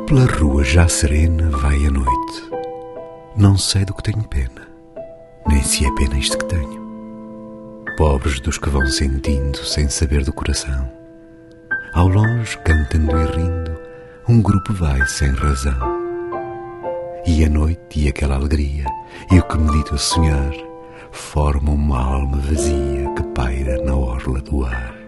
Pela rua já serena vai a noite. Não sei do que tenho pena, nem se é pena isto que tenho. Pobres dos que vão sentindo sem saber do coração. Ao longe, cantando e rindo, um grupo vai sem razão. E a noite e aquela alegria, e o que medito a sonhar, formam uma alma vazia que paira na orla do ar.